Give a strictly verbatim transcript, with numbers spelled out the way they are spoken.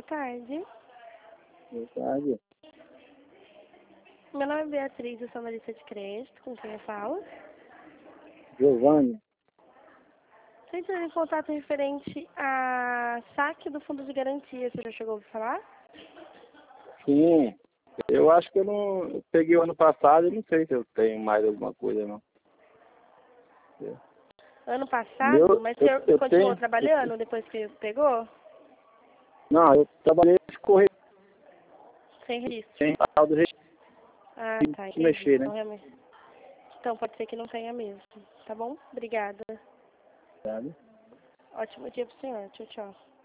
tarde. Boa tarde. Meu nome é Beatriz, eu sou analista de crédito. Com quem eu falo? Giovanni. Estou entrando em contato referente a saque do fundo de garantia. Você já chegou a ouvir falar? Sim. Eu acho que eu não eu peguei o ano passado e não sei se eu tenho mais alguma coisa, não. Ano passado? Meu, Mas eu, você eu continuou tenho... trabalhando depois que pegou? Não, eu trabalhei de correr Sem registro. sem tal do registro Ah, tá, de entendi. mexer, né? Então, realmente... então pode ser que não tenha mesmo. Tá bom? Obrigada. Sabe? Ótimo dia pro senhor. Tchau, tchau.